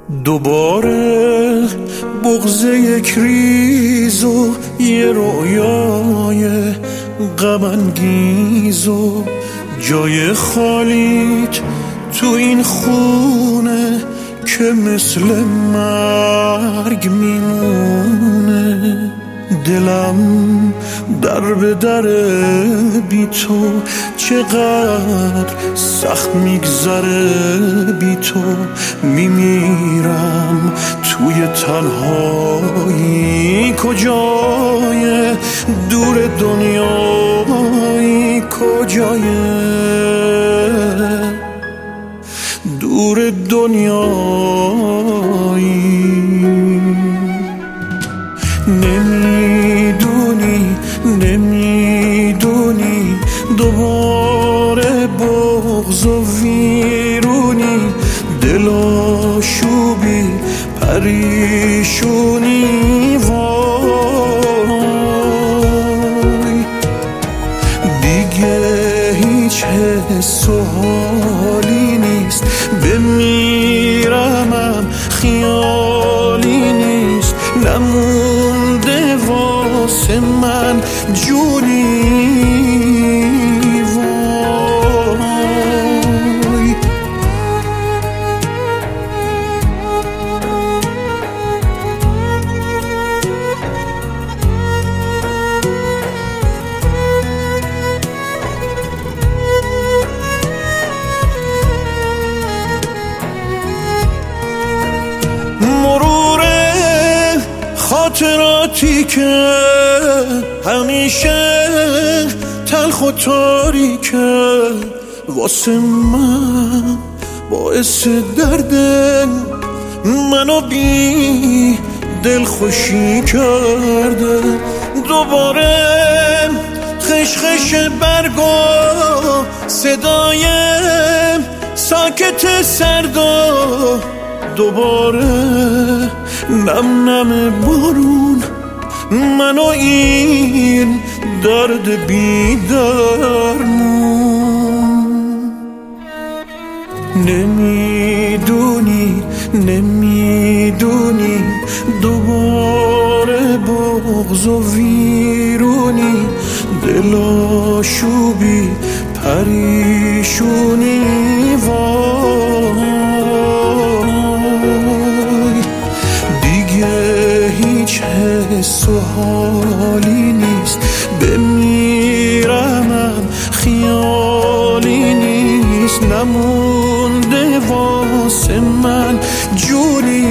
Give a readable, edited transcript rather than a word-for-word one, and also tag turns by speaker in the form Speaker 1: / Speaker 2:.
Speaker 1: دوباره بغض یک ریز و یه رویای غم انگیز و جای خالیت تو این خونه که مثل مرگ میمونه. دلم در به در بی تو چقدر سخت میگذره، بی تو میمیرم توی تنهایی. کجای دور دنیایی، کجای دور دنیایی. نمیدونی دوباره بغض و ویرونی، دلاشوبی پریشونی. وای دیگه هیچ حس و حالی نیست، بمیرمم خیالی نیست، نمونده واسه من جونی. وای خاطراتی که همیشه تلخ و تاریکه، واسه من باعث درده، منو بی دل خوشی کرده. دوباره خشخش برگا، صدای ساکت سردا، دوباره نم نم بارون، منو این درد بیدرمون. نمیدونی دوباره بغض و ویرونی، دلاشوبی پریشونی. وای دیگه هیچ حس و حالی نیست، بمیرمم خیالی نیست، نمونده واسه من جونی.